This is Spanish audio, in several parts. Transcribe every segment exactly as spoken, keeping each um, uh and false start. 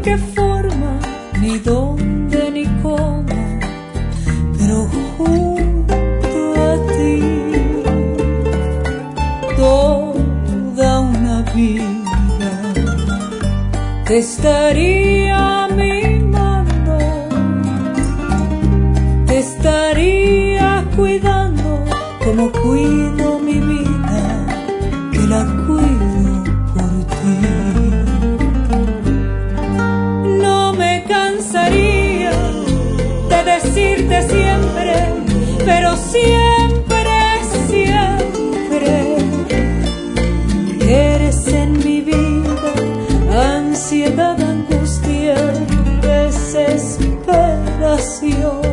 en qué forma, ni dónde, ni cómo, pero junto a ti toda una vida te estaría mimando, te estaría cuidando como cuido mi vida, que la cuido por ti. No me cansaría de decirte siempre, pero siempre, siempre, eres en mi vida ansiedad, angustia, desesperación.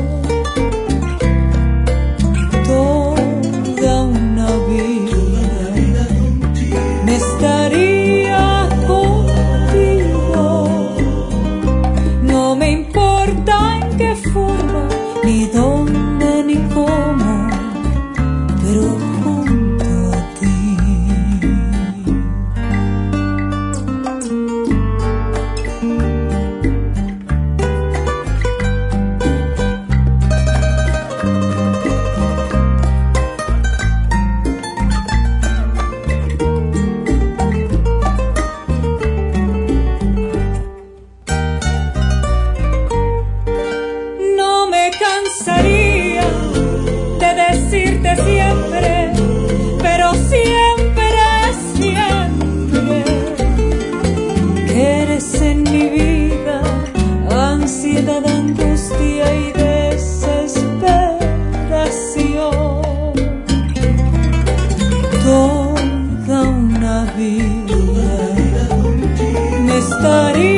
Toda una vida me estaría contigo. No me importa en qué forma, ni dónde, ni cómo, pero junto a ti. No me cansaría de decirte siempre, pero siempre, siempre, que eres en mi vida ansiedad, angustia y desesperación. Toda una vida me estaría